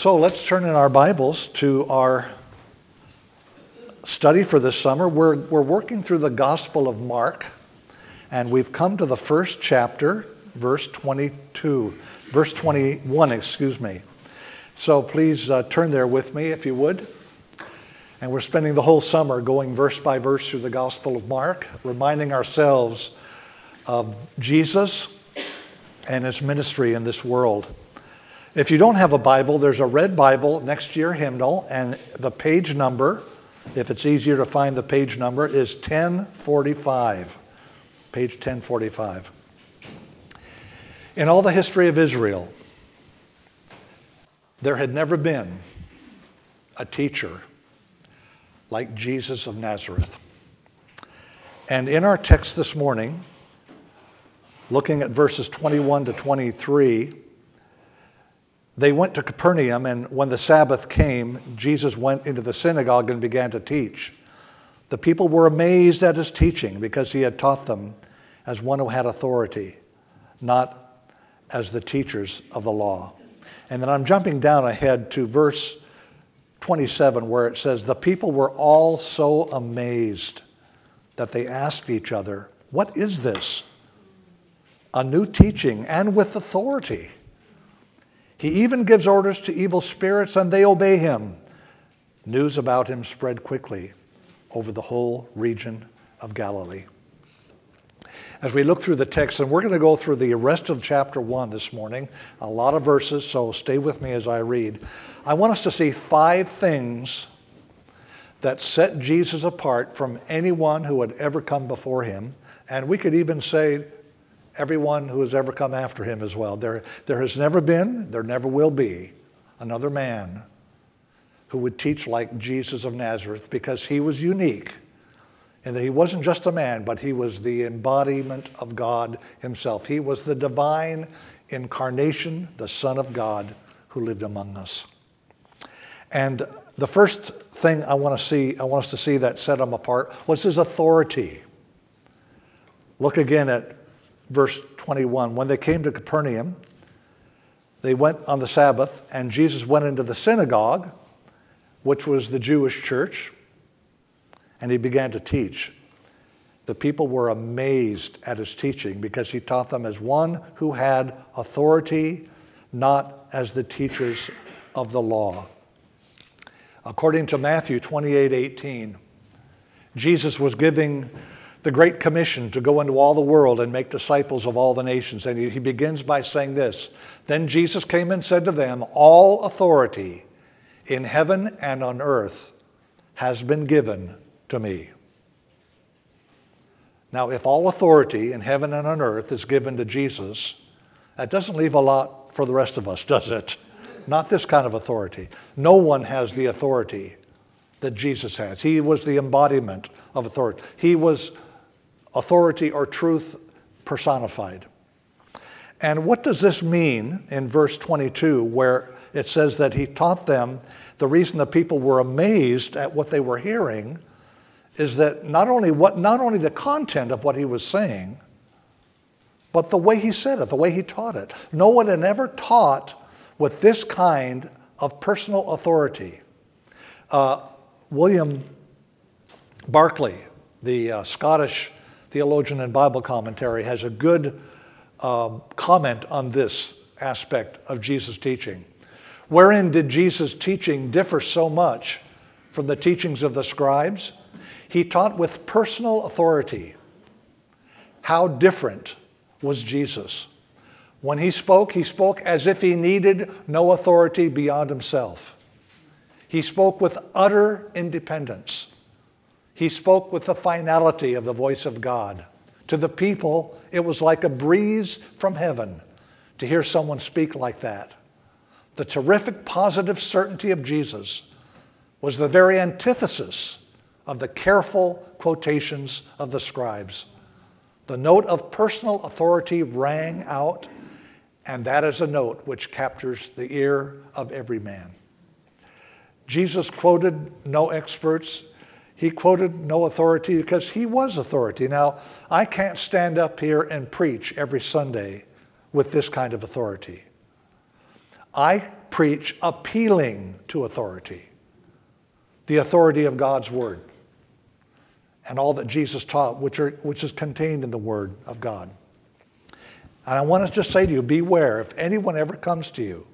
So let's turn in our Bibles to our study for this summer. We're working through the Gospel of Mark, and we've come to the first chapter, verse 21, So please turn there with me if you would. And we're spending the whole summer going verse by verse through the Gospel of Mark, reminding ourselves of Jesus and his ministry in this world. If you don't have a Bible, there's a red Bible next to your hymnal, and the page number, if it's easier to find the page number, is 1045. Page 1045. In all the history of Israel, there had never been a teacher like Jesus of Nazareth. And in our text this morning, looking at verses 21 to 23, they went to Capernaum, and when the Sabbath came, Jesus went into the synagogue and began to teach. The people were amazed at his teaching because he had taught them as one who had authority, not as the teachers of the law. And then I'm jumping down ahead to verse 27, where it says, the people were all so amazed that they asked each other, "What is this? A new teaching and with authority. He even gives orders to evil spirits and they obey him." News about him spread quickly over the whole region of Galilee. As we look through the text, and we're going to go through the rest of chapter 1 this morning, a lot of verses, so stay with me as I read. I want us to see 5 things that set Jesus apart from anyone who had ever come before him, and we could even say everyone who has ever come after him as well. There has never been, there never will be, another man who would teach like Jesus of Nazareth, because he was unique in that he wasn't just a man, but he was the embodiment of God himself. He was the divine incarnation, the Son of God who lived among us. And the first thing I want us to see that set him apart was his authority. Look again at verse 21, when they came to Capernaum, they went on the Sabbath, and Jesus went into the synagogue, which was the Jewish church, and he began to teach. The people were amazed at his teaching because he taught them as one who had authority, not as the teachers of the law. According to Matthew 28:18, Jesus was giving the Great Commission to go into all the world and make disciples of all the nations. And he begins by saying this, "Then Jesus came and said to them, 'All authority in heaven and on earth has been given to me.'" Now, if all authority in heaven and on earth is given to Jesus, that doesn't leave a lot for the rest of us, does it? Not this kind of authority. No one has the authority that Jesus has. He was the embodiment of authority. He was authority or truth personified. And what does this mean in verse 22, where it says that he taught them? The reason the people were amazed at what they were hearing is that not only the content of what he was saying, but the way he said it, the way he taught it. No one had ever taught with this kind of personal authority. William Barclay, the Scottish theologian and Bible commentary, has a good comment on this aspect of Jesus' teaching. Wherein did Jesus' teaching differ so much from the teachings of the scribes? He taught with personal authority. How different was Jesus? When he spoke as if he needed no authority beyond himself. He spoke with utter independence. He spoke with the finality of the voice of God. To the people, it was like a breeze from heaven to hear someone speak like that. The terrific positive certainty of Jesus was the very antithesis of the careful quotations of the scribes. The note of personal authority rang out, and that is a note which captures the ear of every man. Jesus quoted no experts. He quoted no authority because he was authority. Now, I can't stand up here and preach every Sunday with this kind of authority. I preach appealing to authority, the authority of God's word, and all that Jesus taught, which is contained in the word of God. And I want to just say to you, beware, if anyone ever comes to you,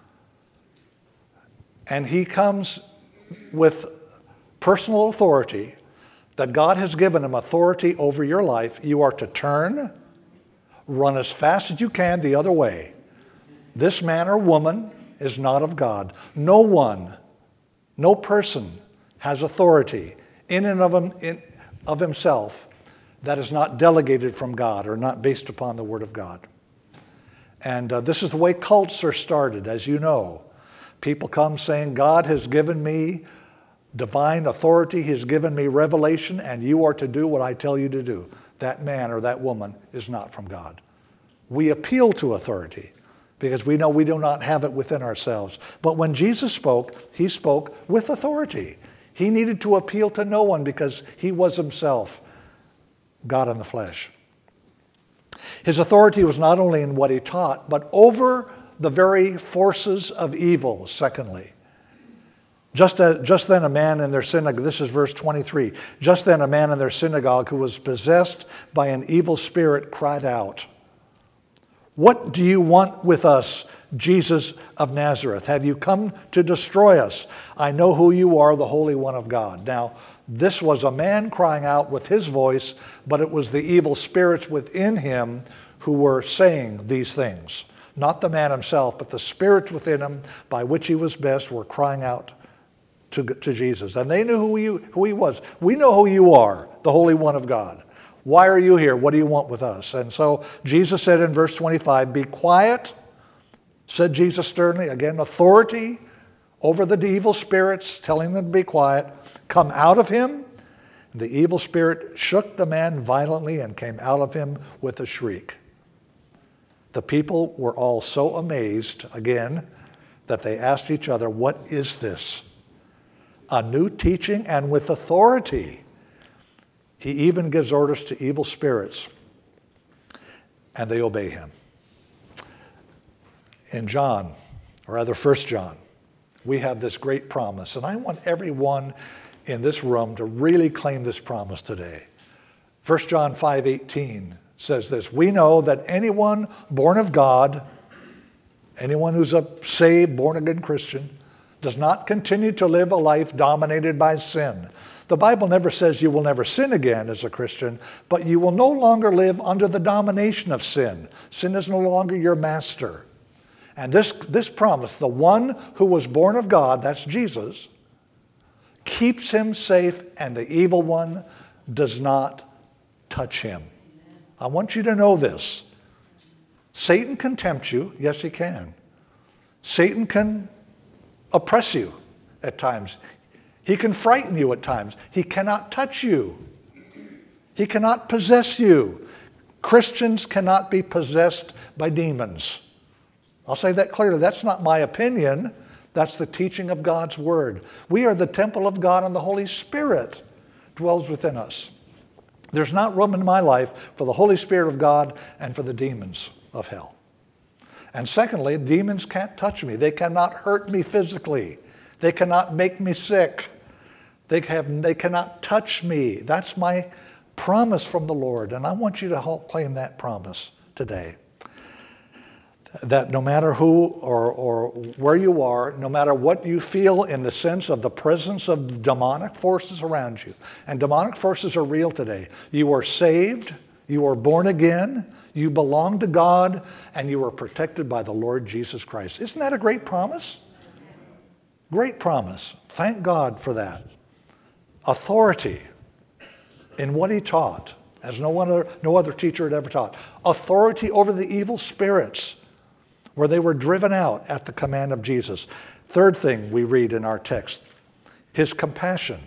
and he comes with personal authority, that God has given him authority over your life, you are to turn, run as fast as you can the other way. This man or woman is not of God. No one, no person has authority in and of himself that is not delegated from God or not based upon the Word of God. And this is the way cults are started, as you know. People come saying, God has given me divine authority, He's given me revelation, and you are to do what I tell you to do. That man or that woman is not from God. We appeal to authority because we know we do not have it within ourselves. But when Jesus spoke, He spoke with authority. He needed to appeal to no one because He was Himself God in the flesh. His authority was not only in what He taught, but over the very forces of evil, secondly. Just then a man in their synagogue, this is verse 23, just then a man in their synagogue who was possessed by an evil spirit cried out, "What do you want with us, Jesus of Nazareth? Have you come to destroy us? I know who you are, the Holy One of God." Now, this was a man crying out with his voice, but it was the evil spirits within him who were saying these things. Not the man himself, but the spirits within him by which he was best were crying out to Jesus. And they knew who he was. We know who you are, the Holy One of God. Why are you here? What do you want with us? And so Jesus said in verse 25, "Be quiet," said Jesus sternly. Again, authority over the evil spirits, telling them to be quiet. "Come out of him." And the evil spirit shook the man violently and came out of him with a shriek. The people were all so amazed, again, that they asked each other, "What is this? A new teaching and with authority. He even gives orders to evil spirits, and they obey him." In John, or rather 1 John, we have this great promise, and I want everyone in this room to really claim this promise today. 1 John 5:18 says this, "We know that anyone born of God, anyone who's a saved, born-again Christian, does not continue to live a life dominated by sin." The Bible never says you will never sin again as a Christian, but you will no longer live under the domination of sin. Sin is no longer your master. And this promise, the one who was born of God, that's Jesus, keeps him safe, and the evil one does not touch him. I want you to know this. Satan can tempt you. Yes, he can. Satan can oppress you at times. He can frighten you at times. He cannot touch you. He cannot possess you. Christians cannot be possessed by demons. I'll say that clearly. That's not my opinion. That's the teaching of God's Word. We are the temple of God, and the Holy Spirit dwells within us. There's not room in my life for the Holy Spirit of God and for the demons of hell. And secondly, demons can't touch me. They cannot hurt me physically. They cannot make me sick. They cannot touch me. That's my promise from the Lord, and I want you to help claim that promise today. That no matter who or where you are, no matter what you feel in the sense of the presence of demonic forces around you, and demonic forces are real today. You are saved, you are born again, you belong to God, and you are protected by the Lord Jesus Christ. Isn't that a great promise? Great promise. Thank God for that. Authority in what he taught, as no other teacher had ever taught. Authority over the evil spirits, where they were driven out at the command of Jesus. Third thing we read in our text, his compassion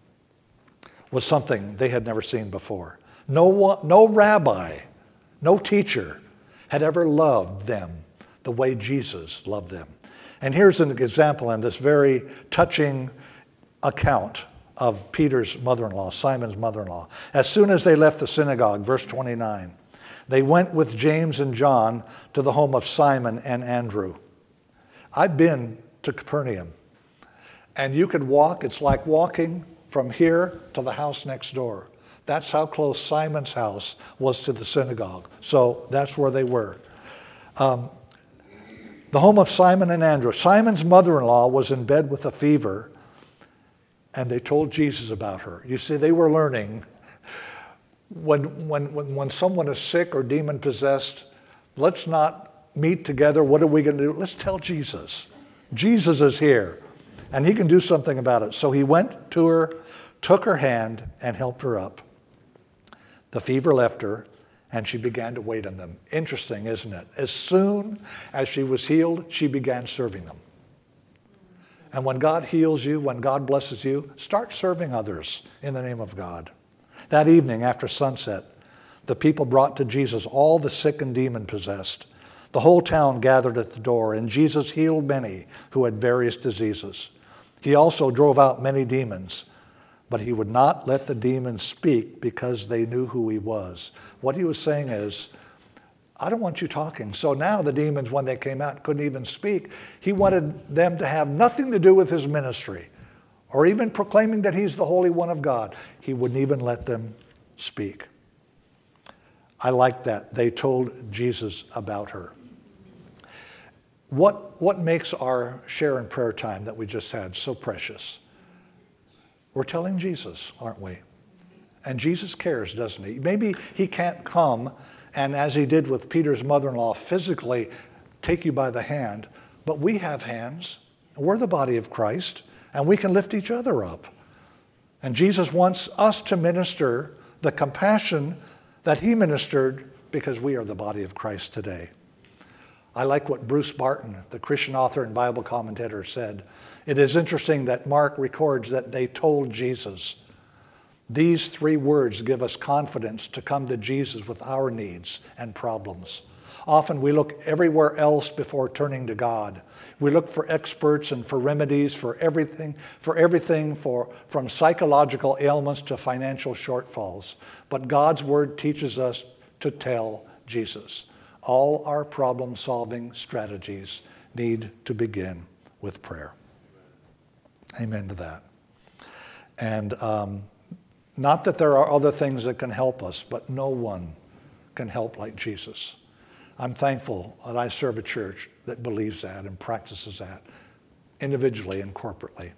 was something they had never seen before. No rabbi, no teacher had ever loved them the way Jesus loved them. And here's an example in this very touching account of Peter's mother-in-law, Simon's mother-in-law. As soon as they left the synagogue, verse 29, they went with James and John to the home of Simon and Andrew. I've been to Capernaum, and you could walk, it's like walking from here to the house next door. That's how close Simon's house was to the synagogue. So that's where they were. The home of Simon and Andrew. Simon's mother-in-law was in bed with a fever, and they told Jesus about her. You see, they were learning when someone is sick or demon-possessed, let's not meet together. What are we going to do? Let's tell Jesus. Jesus is here, and he can do something about it. So he went to her, took her hand, and helped her up. The fever left her, and she began to wait on them. Interesting, isn't it? As soon as she was healed, she began serving them. And when God heals you, when God blesses you, start serving others in the name of God. That evening, after sunset, the people brought to Jesus all the sick and demon-possessed. The whole town gathered at the door, and Jesus healed many who had various diseases. He also drove out many demons, but he would not let the demons speak because they knew who he was. What he was saying is, I don't want you talking. So now the demons, when they came out, couldn't even speak. He wanted them to have nothing to do with his ministry or even proclaiming that he's the Holy One of God. He wouldn't even let them speak. I like that. They told Jesus about her. What makes our share and prayer time that we just had so precious? We're telling Jesus, aren't we? And Jesus cares, doesn't he? Maybe he can't come and, as he did with Peter's mother-in-law, physically take you by the hand, but we have hands. We're the body of Christ, and we can lift each other up. And Jesus wants us to minister the compassion that he ministered because we are the body of Christ today. I like what Bruce Barton, the Christian author and Bible commentator, said. It is interesting that Mark records that they told Jesus. These three words give us confidence to come to Jesus with our needs and problems. Often we look everywhere else before turning to God. We look for experts and for remedies for everything from psychological ailments to financial shortfalls. But God's word teaches us to tell Jesus. All our problem-solving strategies need to begin with prayer. Amen to that. And not that there are other things that can help us, but no one can help like Jesus. I'm thankful that I serve a church that believes that and practices that individually and corporately.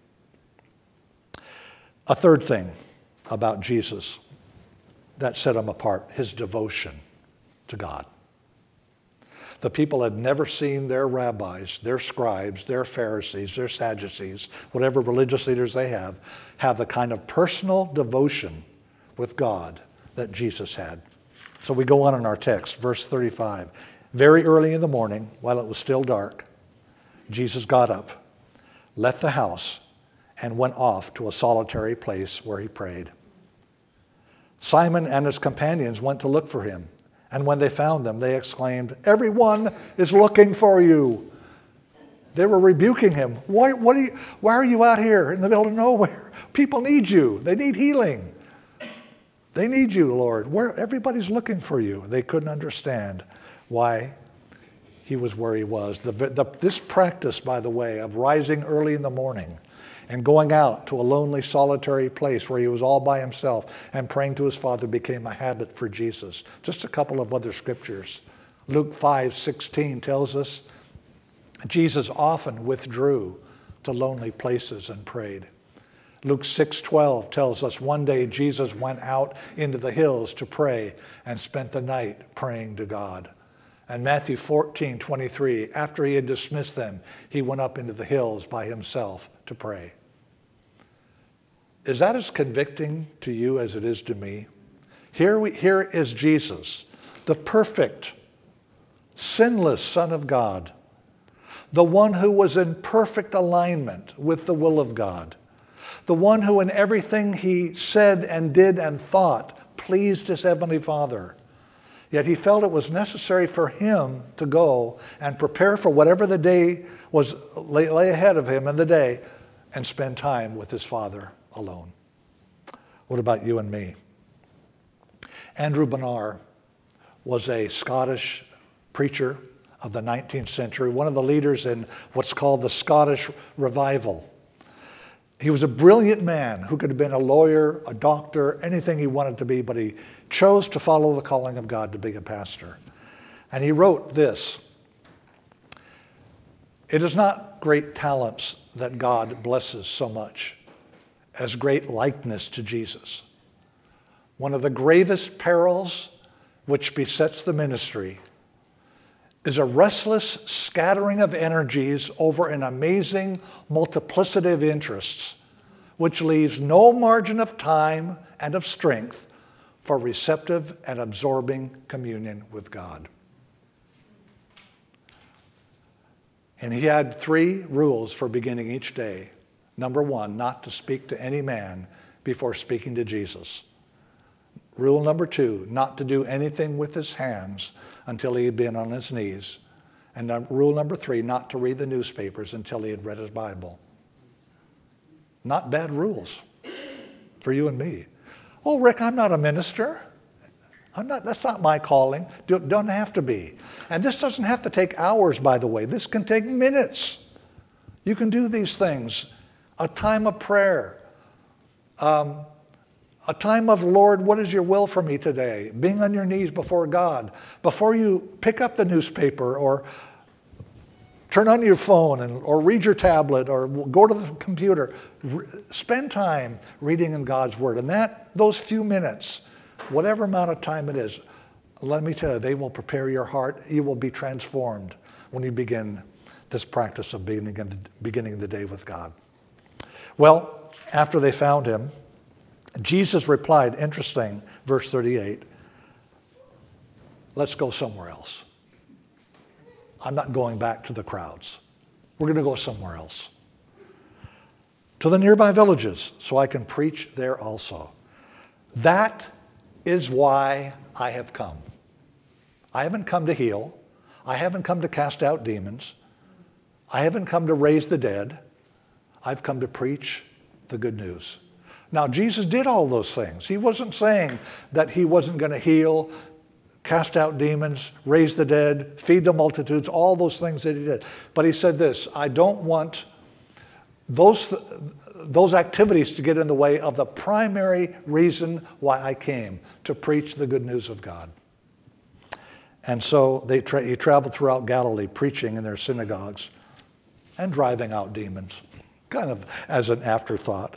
A third thing about Jesus that set him apart, his devotion to God. The people had never seen their rabbis, their scribes, their Pharisees, their Sadducees, whatever religious leaders they have the kind of personal devotion with God that Jesus had. So we go on in our text, verse 35. Very early in the morning, while it was still dark, Jesus got up, left the house, and went off to a solitary place where he prayed. Simon and his companions went to look for him. And when they found them, they exclaimed, "Everyone is looking for you." They were rebuking him. Why are you out here in the middle of nowhere? People need you. They need healing. They need you, Lord. Everybody's looking for you. They couldn't understand why he was where he was. This practice, by the way, of rising early in the morning and going out to a lonely, solitary place where he was all by himself and praying to his Father became a habit for Jesus. Just a couple of other scriptures. Luke 5:16 tells us Jesus often withdrew to lonely places and prayed. Luke 6:12 tells us one day Jesus went out into the hills to pray and spent the night praying to God. And Matthew 14:23, after he had dismissed them, he went up into the hills by himself to pray. Is that as convicting to you as it is to me? Here is Jesus, the perfect, sinless Son of God, the one who was in perfect alignment with the will of God, the one who in everything he said and did and thought pleased his heavenly Father. Yet he felt it was necessary for him to go and prepare for whatever the day was lay ahead of him in the day and spend time with his Father alone. What about you and me? Andrew Bonar was a Scottish preacher, of the 19th century, one of the leaders in what's called the Scottish Revival. He was a brilliant man who could have been a lawyer, a doctor, anything he wanted to be, but he chose to follow the calling of God to be a pastor. And he wrote this: "It is not great talents that God blesses so much as great likeness to Jesus. One of the gravest perils which besets the ministry is a restless scattering of energies over an amazing multiplicity of interests, which leaves no margin of time and of strength for receptive and absorbing communion with God." And he had 3 rules for beginning each day. Number 1, not to speak to any man before speaking to Jesus. Rule number 2, not to do anything with his hands until he had been on his knees. And rule number 3, not to read the newspapers until he had read his Bible. Not bad rules for you and me. "Oh, Rick, I'm not a minister. That's not my calling." Don't have to be. And this doesn't have to take hours, by the way. This can take minutes. You can do these things. A time of prayer. A time of, "Lord, what is your will for me today?" Being on your knees before God. Before you pick up the newspaper or turn on your phone or read your tablet or go to the computer, spend time reading in God's Word. And those few minutes, whatever amount of time it is, let me tell you, they will prepare your heart. You will be transformed when you begin this practice of beginning the day with God. Well, after they found him, Jesus replied, interesting, verse 38, "Let's go somewhere else. I'm not going back to the crowds. We're going to go somewhere else. To the nearby villages, so I can preach there also. That is why I have come. I haven't come to heal. I haven't come to cast out demons. I haven't come to raise the dead. I've come to preach the good news." Now, Jesus did all those things. He wasn't saying that he wasn't going to heal, cast out demons, raise the dead, feed the multitudes, all those things that he did. But he said this: "I don't want those activities to get in the way of the primary reason why I came, to preach the good news of God." And so he traveled throughout Galilee, preaching in their synagogues and driving out demons, kind of as an afterthought.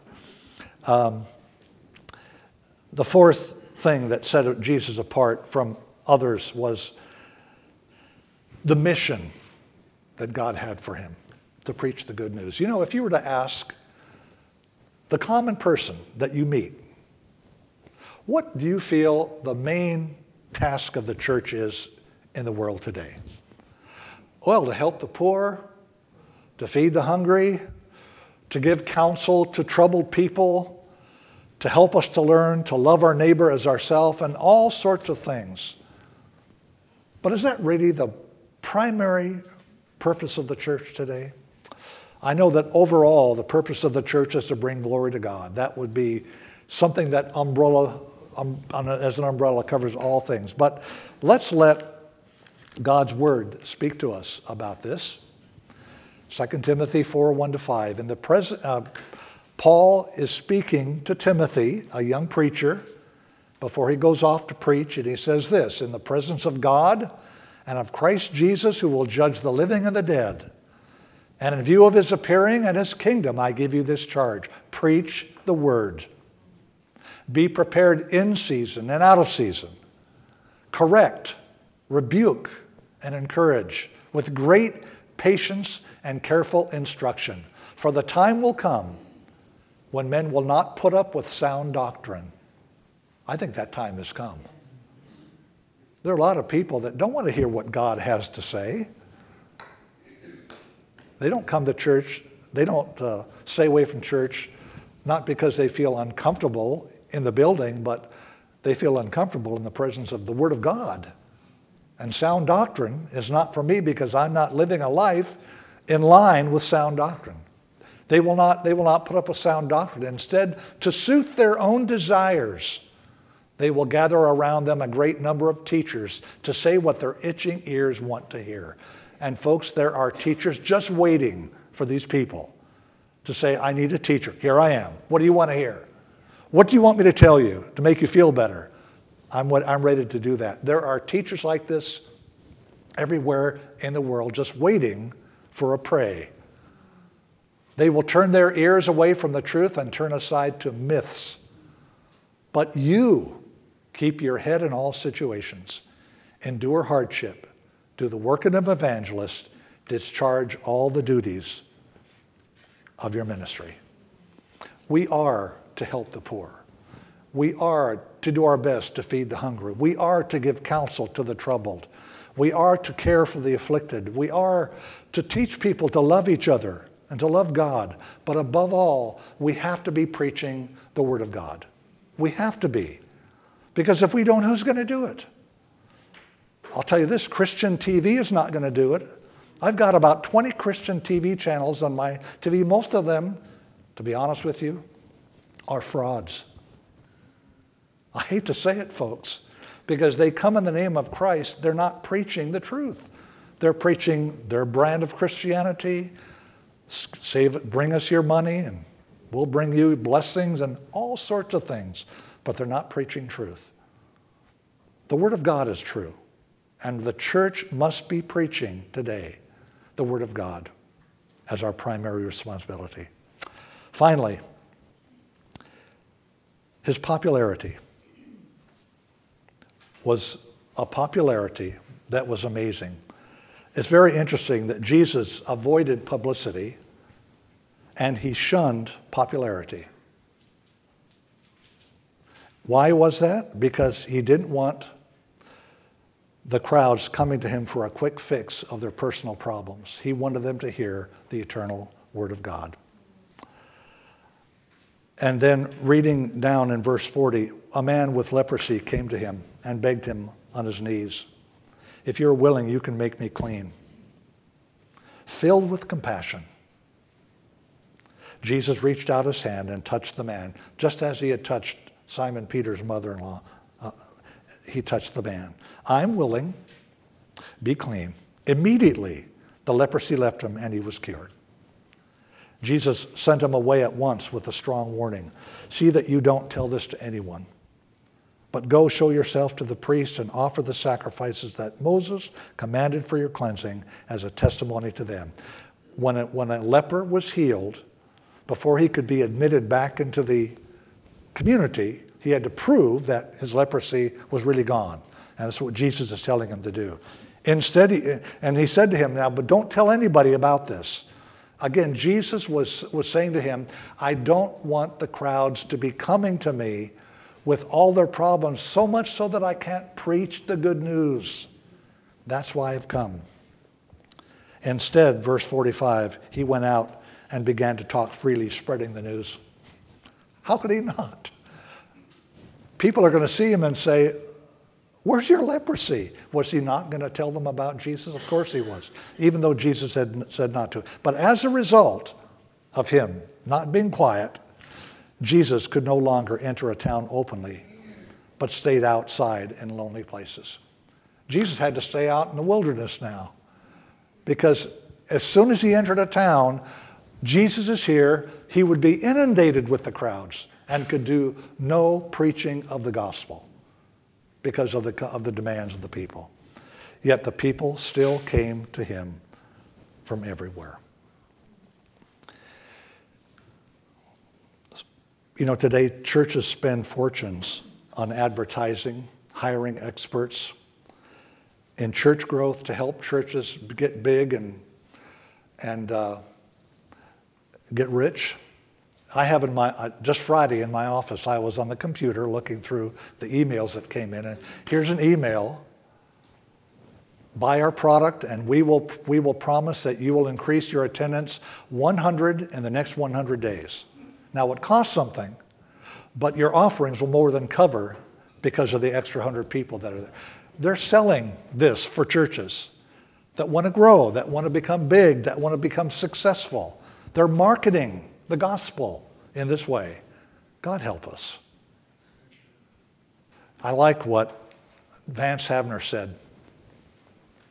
The fourth thing that set Jesus apart from others was the mission that God had for him, to preach the good news. You know, if you were to ask the common person that you meet, what do you feel the main task of the church is in the world today? Well, to help the poor, to feed the hungry, to give counsel to troubled people, to help us to learn to love our neighbor as ourselves, and all sorts of things. But is that really the primary purpose of the church today? I know that overall the purpose of the church is to bring glory to God. That would be something that as an umbrella covers all things. But let's let God's word speak to us about this. 2 Timothy 4, 1-5. In the present, Paul is speaking to Timothy, a young preacher, before he goes off to preach, and he says this: "In the presence of God and of Christ Jesus, who will judge the living and the dead, and in view of his appearing and his kingdom, I give you this charge: preach the word. Be prepared in season and out of season. Correct, rebuke, and encourage with great patience and careful instruction. For the time will come when men will not put up with sound doctrine." I think that time has come. There are a lot of people that don't want to hear what God has to say. They don't come to church. They don't stay away from church, not because they feel uncomfortable in the building, but they feel uncomfortable in the presence of the Word of God. And sound doctrine is not for me because I'm not living a life in line with sound doctrine. They will not put up with sound doctrine. Instead, to suit their own desires, they will gather around them a great number of teachers to say what their itching ears want to hear. And folks, there are teachers just waiting for these people to say, I need a teacher. Here I am. What do you want to hear? What do you want me to tell you to make you feel better? I'm ready to do that. There are teachers like this everywhere in the world just waiting for a prey. They will turn their ears away from the truth and turn aside to myths. But you keep your head in all situations. Endure hardship. Do the work of an evangelist. Discharge all the duties of your ministry. We are to help the poor. We are to do our best to feed the hungry. We are to give counsel to the troubled. We are to care for the afflicted. We are to teach people to love each other and to love God. But above all, we have to be preaching the Word of God. We have to be. Because if we don't, who's going to do it? I'll tell you this, Christian TV is not going to do it. I've got about 20 Christian TV channels on my TV. Most of them, to be honest with you, are frauds. I hate to say it, folks, because they come in the name of Christ. They're not preaching the truth. They're preaching their brand of Christianity. Bring us your money and we'll bring you blessings and all sorts of things. But they're not preaching truth. The Word of God is true. And the church must be preaching today the Word of God as our primary responsibility. Finally, his popularity was a popularity that was amazing. It's very interesting that Jesus avoided publicity and he shunned popularity. Why was that? Because he didn't want the crowds coming to him for a quick fix of their personal problems. He wanted them to hear the eternal Word of God. And then reading down in verse 40, a man with leprosy came to him and begged him on his knees, if you're willing, you can make me clean. Filled with compassion, Jesus reached out his hand and touched the man, just as he had touched Simon Peter's mother-in-law. He touched the man. I'm willing, be clean. Immediately, the leprosy left him and he was cured. Jesus sent him away at once with a strong warning. See that you don't tell this to anyone, but go show yourself to the priest and offer the sacrifices that Moses commanded for your cleansing as a testimony to them. When a leper was healed, before he could be admitted back into the community, he had to prove that his leprosy was really gone. And that's what Jesus is telling him to do. Instead, he said to him, now, but don't tell anybody about this. Again, Jesus was saying to him, I don't want the crowds to be coming to me with all their problems, so much so that I can't preach the good news. That's why I've come. Instead, verse 45, he went out and began to talk freely, spreading the news. How could he not? People are going to see him and say, where's your leprosy? Was he not going to tell them about Jesus? Of course he was, even though Jesus had said not to. But as a result of him not being quiet, Jesus could no longer enter a town openly, but stayed outside in lonely places. Jesus had to stay out in the wilderness now, because as soon as he entered a town, Jesus is here, he would be inundated with the crowds and could do no preaching of the gospel because of the demands of the people. Yet the people still came to him from everywhere. You know, today churches spend fortunes on advertising, hiring experts in church growth to help churches get big and get rich. I have just Friday in my office, I was on the computer looking through the emails that came in, and here's an email. Buy our product and we will promise that you will increase your attendance 100 in the next 100 days. Now it costs something, but your offerings will more than cover because of the extra 100 people that are there. They're selling this for churches that want to grow, that want to become big, that want to become successful. They're marketing the gospel in this way. God help us. I like what Vance Havner said.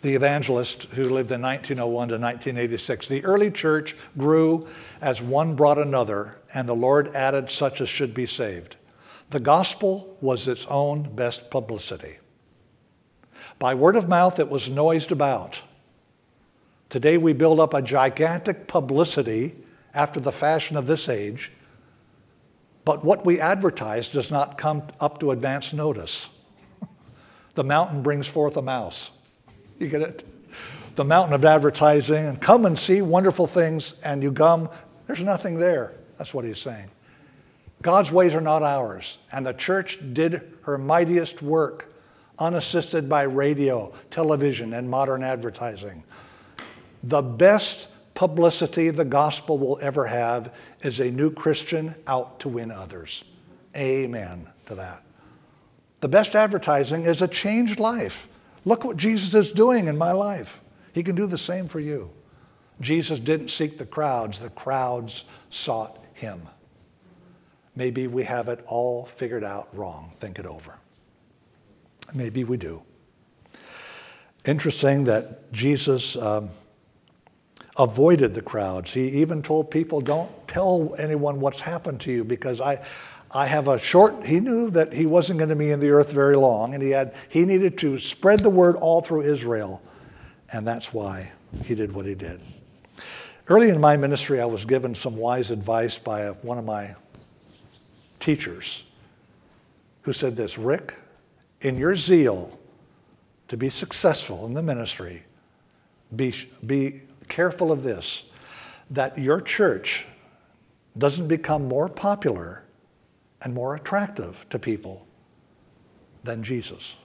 the evangelist who lived in 1901 to 1986. The early church grew as one brought another, and the Lord added such as should be saved. The gospel was its own best publicity. By word of mouth, it was noised about. Today, we build up a gigantic publicity after the fashion of this age, but what we advertise does not come up to advance notice. The mountain brings forth a mouse. You get it? The mountain of advertising, and come and see wonderful things, and you come, there's nothing there. That's what he's saying. God's ways are not ours, and the church did her mightiest work, unassisted by radio, television, and modern advertising. The best publicity the gospel will ever have is a new Christian out to win others. Amen to that. The best advertising is a changed life. Look what Jesus is doing in my life. He can do the same for you. Jesus didn't seek the crowds sought him. Maybe we have it all figured out wrong. Think it over. Maybe we do. Interesting that Jesus avoided the crowds. He even told people, don't tell anyone what's happened to you, because he knew that he wasn't going to be in the earth very long, and he needed to spread the word all through Israel, and that's why he did what he did. Early in my ministry, I was given some wise advice by one of my teachers who said this: Rick, in your zeal to be successful in the ministry, be careful of this, that your church doesn't become more popular and more attractive to people than Jesus.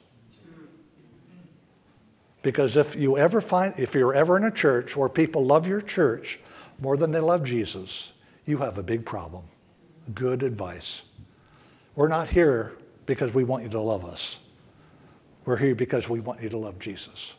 Because if you're ever in a church where people love your church more than they love Jesus, you have a big problem. Good advice. We're not here because we want you to love us. We're here because we want you to love Jesus.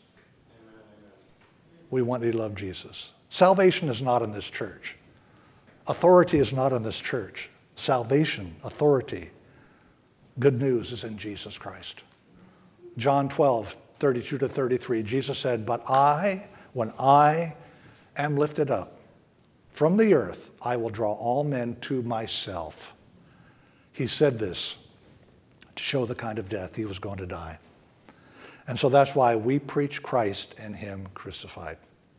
We want you to love Jesus. Salvation is not in this church. Authority is not in this church. Salvation, authority, good news is in Jesus Christ. John 12, 32 to 33, Jesus said, but when I am lifted up from the earth, I will draw all men to myself. He said this to show the kind of death he was going to die. And so that's why we preach Christ and him crucified.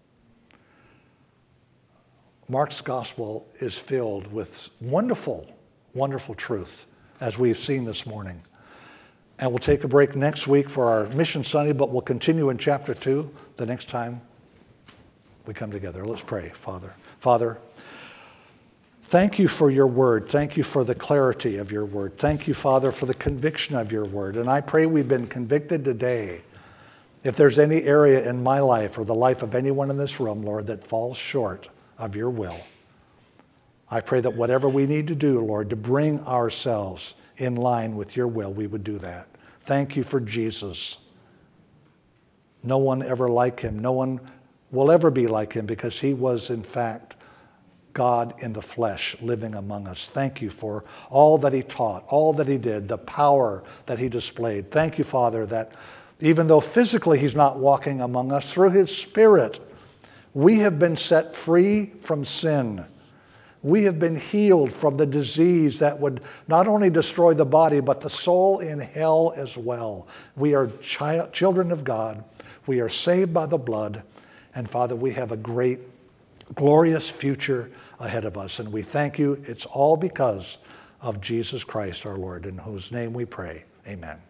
Mark's gospel is filled with wonderful, wonderful truth, as we've seen this morning. And we'll take a break next week for our Mission Sunday, but we'll continue in chapter 2 the next time we come together. Let's pray. Father, thank you for your word. Thank you for the clarity of your word. Thank you, Father, for the conviction of your word. And I pray we've been convicted today. If there's any area in my life or the life of anyone in this room, Lord, that falls short of your will, I pray that whatever we need to do, Lord, to bring ourselves in line with your will, we would do that. Thank you for Jesus. No one ever like him. No one will ever be like him, because he was, in fact, God in the flesh living among us. Thank you for all that he taught, all that he did, the power that he displayed. Thank you, Father, that even though physically he's not walking among us, through his Spirit, we have been set free from sin. We have been healed from the disease that would not only destroy the body, but the soul in hell as well. We are children of God. We are saved by the blood. And Father, we have a great, glorious future ahead of us. And we thank you. It's all because of Jesus Christ our Lord, in whose name we pray. Amen.